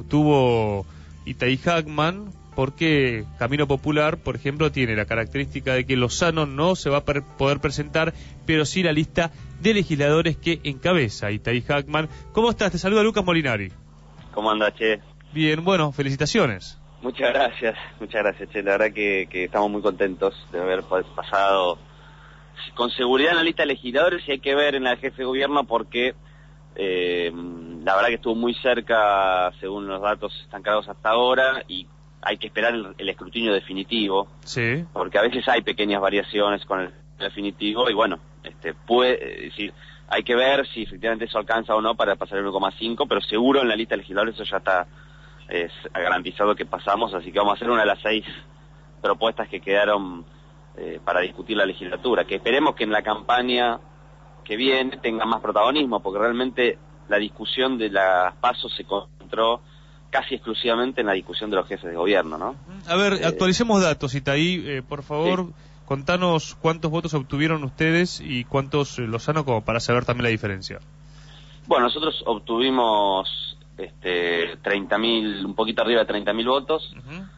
obtuvo Itay Hackman, porque Camino Popular, por ejemplo, tiene la característica de que Lozano no se va a poder presentar, pero sí la lista de legisladores que encabeza Itay Hackman. ¿Cómo estás? Te saluda Lucas Molinari. ¿Cómo andas, Che? Bien, bueno, felicitaciones. Muchas gracias, Che. La verdad que estamos muy contentos de haber pasado con seguridad en la lista de legisladores, y hay que ver en la jefe de gobierno porque la verdad que estuvo muy cerca según los datos están cargados hasta ahora, y hay que esperar el escrutinio definitivo, sí, porque a veces hay pequeñas variaciones con el definitivo, y bueno, decir, hay que ver si efectivamente eso alcanza o no para pasar el 1,5, pero seguro en la lista de legisladores eso ya está garantizado que pasamos, así que vamos a hacer una de las 6 propuestas que quedaron para discutir la legislatura, que esperemos que en la campaña que viene tenga más protagonismo, porque realmente la discusión de las PASO se concentró casi exclusivamente en la discusión de los jefes de gobierno, ¿no? A ver, actualicemos datos, Itay, por favor, sí. Contanos cuántos votos obtuvieron ustedes y cuántos Lozano, como para saber también la diferencia. Bueno, nosotros obtuvimos 30.000, un poquito arriba de 30.000 votos,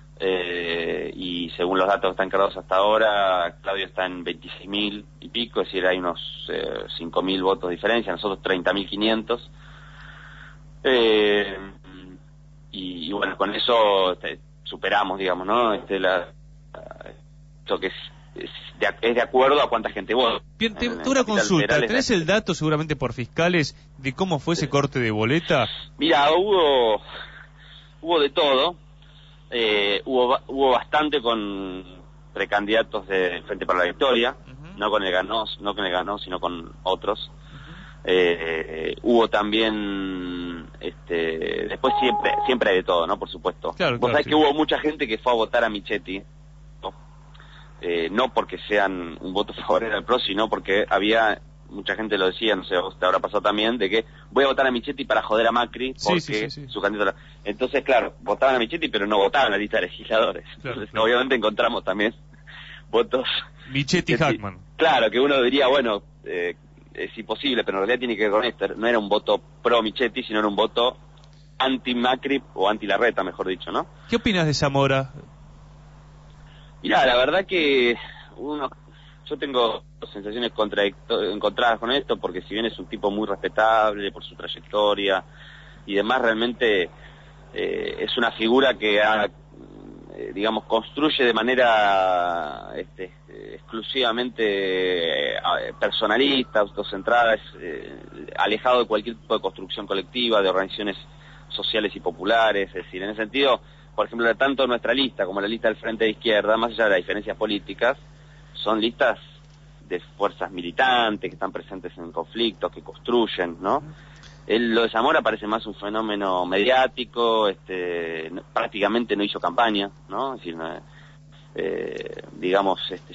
y según los datos que están cargados hasta ahora, Claudio está en 26.000 y pico, es decir, hay unos 5.000 votos de diferencia, nosotros 30.500. Y bueno, con eso superamos, digamos, ¿no? Lo que es de acuerdo a cuánta gente vota. Bien, una consulta, ¿tenés el dato seguramente por fiscales de cómo fue ese corte de boleta? Mira, hubo de todo, hubo bastante con precandidatos de Frente para la Victoria, no con el ganó, sino con otros. Hubo también después siempre hay de todo, ¿no? Por supuesto. Claro, Vos sabés sí. Que hubo mucha gente que fue a votar a Michetti, no porque sean un voto favorable al PRO, sino porque había mucha gente, lo decía, no sé, vos te habrá pasado también, de que voy a votar a Michetti para joder a Macri, porque sí. su candidato. Entonces, claro, votaban a Michetti, pero no votaban en la lista de legisladores. Claro, Entonces, obviamente encontramos también votos Michetti Hackman. Claro, que uno diría, bueno, es imposible, pero en realidad tiene que ver con esto. No era un voto pro Michetti, sino era un voto anti-Macri o anti-Larreta, mejor dicho, ¿no? ¿Qué opinas de Zamora? Mirá, la verdad que yo tengo sensaciones encontradas con esto, porque si bien es un tipo muy respetable por su trayectoria y demás, realmente es una figura que digamos, construye de manera exclusivamente personalista, autocentrada, alejado de cualquier tipo de construcción colectiva, de organizaciones sociales y populares. Es decir, en ese sentido, por ejemplo, tanto nuestra lista como la lista del Frente de Izquierda, más allá de las diferencias políticas, son listas de fuerzas militantes que están presentes en conflictos, que construyen, ¿no? Lo de Zamora parece más un fenómeno mediático, prácticamente no hizo campaña, ¿no? Es decir, digamos,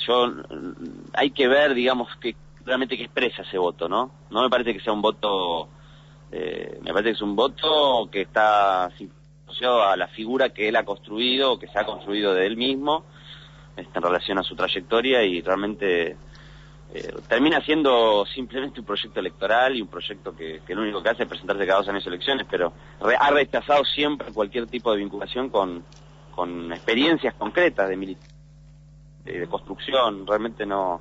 hay que ver, digamos, realmente qué expresa ese voto, ¿no? No me parece que sea un voto, me parece que es un voto que está asociado a la figura que él ha construido, o que se ha construido de él mismo, en relación a su trayectoria, y realmente termina siendo simplemente un proyecto electoral y un proyecto que lo único que hace es presentarse cada 2 años a elecciones, pero ha rechazado siempre cualquier tipo de vinculación con experiencias concretas de construcción. Realmente no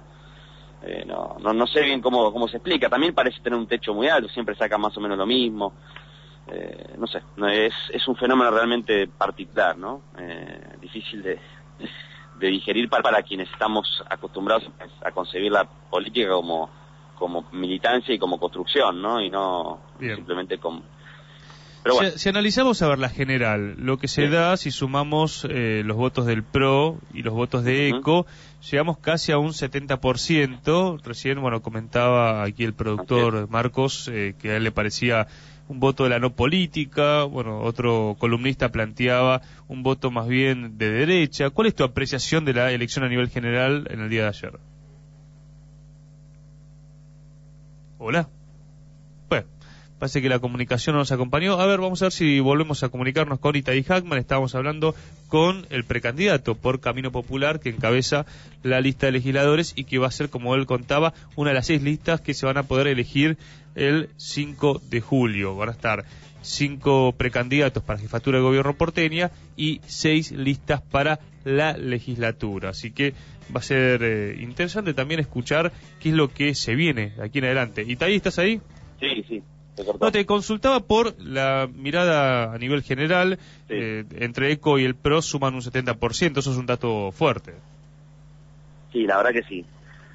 sé bien cómo se explica. También parece tener un techo muy alto, siempre saca más o menos lo mismo. No sé, es un fenómeno realmente particular, ¿no? Difícil de digerir para quienes estamos acostumbrados a concebir la política como militancia y como construcción, ¿no? Y no Bien. Simplemente como... Pero bueno. Si analizamos a ver la general, lo que se da, si sumamos los votos del PRO y los votos de ECO, llegamos casi a un 70%. Recién, bueno, comentaba aquí el productor Marcos que a él le parecía un voto de la no política. Bueno, otro columnista planteaba un voto más bien de derecha. ¿Cuál es tu apreciación de la elección a nivel general en el día de ayer? Hola. Bueno, Parece que la comunicación no nos acompañó. A ver, vamos a ver si volvemos a comunicarnos con Itaí Hackman. Estábamos hablando con el precandidato por Camino Popular que encabeza la lista de legisladores y que va a ser, como él contaba, una de las 6 listas que se van a poder elegir el 5 de julio. Van a estar 5 precandidatos para jefatura de gobierno porteña y 6 listas para la legislatura. Así que va a ser interesante también escuchar qué es lo que se viene de aquí en adelante. Itaí, ¿estás ahí? Sí. No, te consultaba por la mirada a nivel general. Sí. Entre ECO y el PRO suman un 70%, eso es un dato fuerte. Sí, la verdad que sí.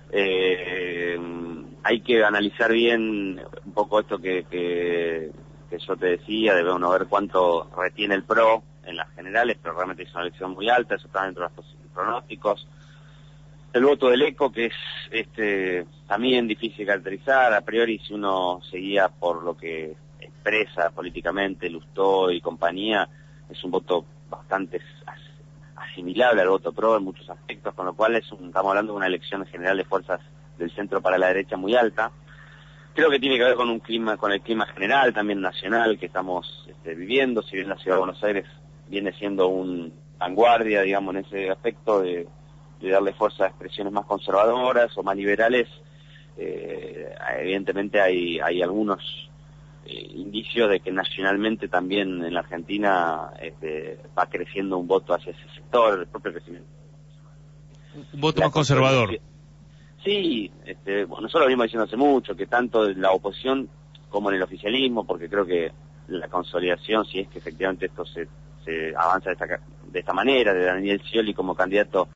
Hay que analizar bien un poco esto que yo te decía, de uno ver cuánto retiene el PRO en las generales, pero realmente es una elección muy alta, eso está dentro de los pronósticos. El voto del ECO, que es también difícil de caracterizar, a priori si uno se guía por lo que expresa políticamente Lustó y compañía, es un voto bastante asimilable al voto PRO en muchos aspectos, con lo cual estamos hablando de una elección general de fuerzas del centro para la derecha muy alta. Creo que tiene que ver con el clima general, también nacional, que estamos viviendo, si bien la ciudad de Buenos Aires viene siendo un vanguardia, digamos, en ese aspecto de darle fuerza a expresiones más conservadoras o más liberales, evidentemente hay algunos indicios de que nacionalmente también en la Argentina va creciendo un voto hacia ese sector, el propio crecimiento. Un voto más conservador. Sí, nosotros lo venimos diciendo hace mucho, que tanto en la oposición como en el oficialismo, porque creo que la consolidación, si es que efectivamente esto se avanza de esta manera, de Daniel Scioli como candidato